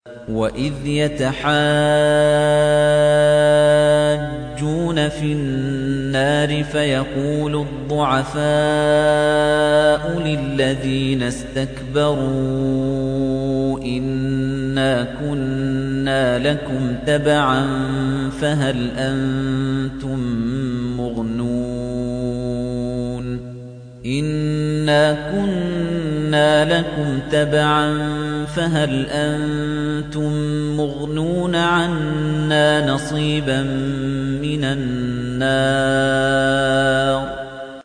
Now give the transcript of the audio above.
وَإِذْ يَتَحَاجُّونَ فِي النَّارِ فَيَقُولُ الضُّعَفَاءُ لِلَّذِينَ اسْتَكْبَرُوا إِنَّا كُنَّا لَكُمْ تَبَعًا فَهَلْ أَنتُم مُّغْنُونَ عَنَّا نَصِيبًا مِّنَ النَّارِ